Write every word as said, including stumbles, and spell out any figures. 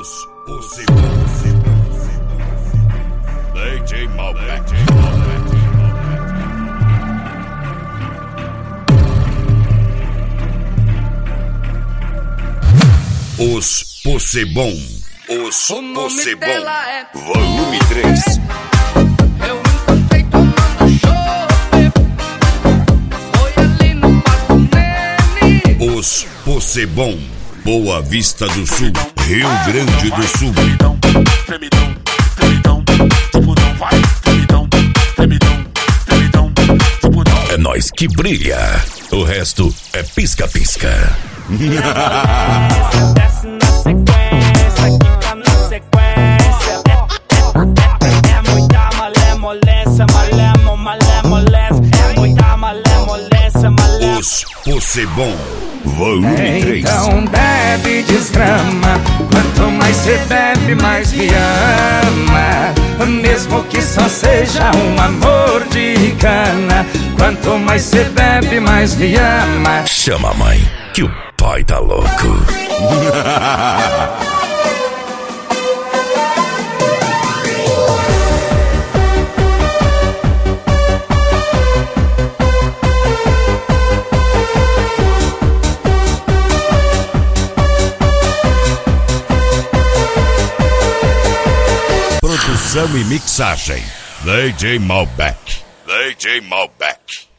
Os Possebons. D J Malbec. Os Possebon. Os Possebon. É... Volume três. Eu encontrei tomando chope. Foi ali no Parque Nene. Os Possebon. Boa Vista do Sul, Rio Grande do Sul. Tremidão, tremidão, tremidão, tipo não vai, tremidão, tremidão, tremidão, tipo não. É nós que brilha, o resto é pisca-pisca. Desce na sequência, quica na sequência. É, é, é muita malemolência, malemo, malemolência. É muita malemolência, malemo. Os Possebon, volume três. Então bebe, desgrama. Quanto mais cê bebe, mais me ama. Mesmo que só seja um amor de cana. Quanto mais cê bebe, mais me ama. Chama a mãe, que o pai tá louco. Produção e mixagem, D J Malbec. D J Malbec.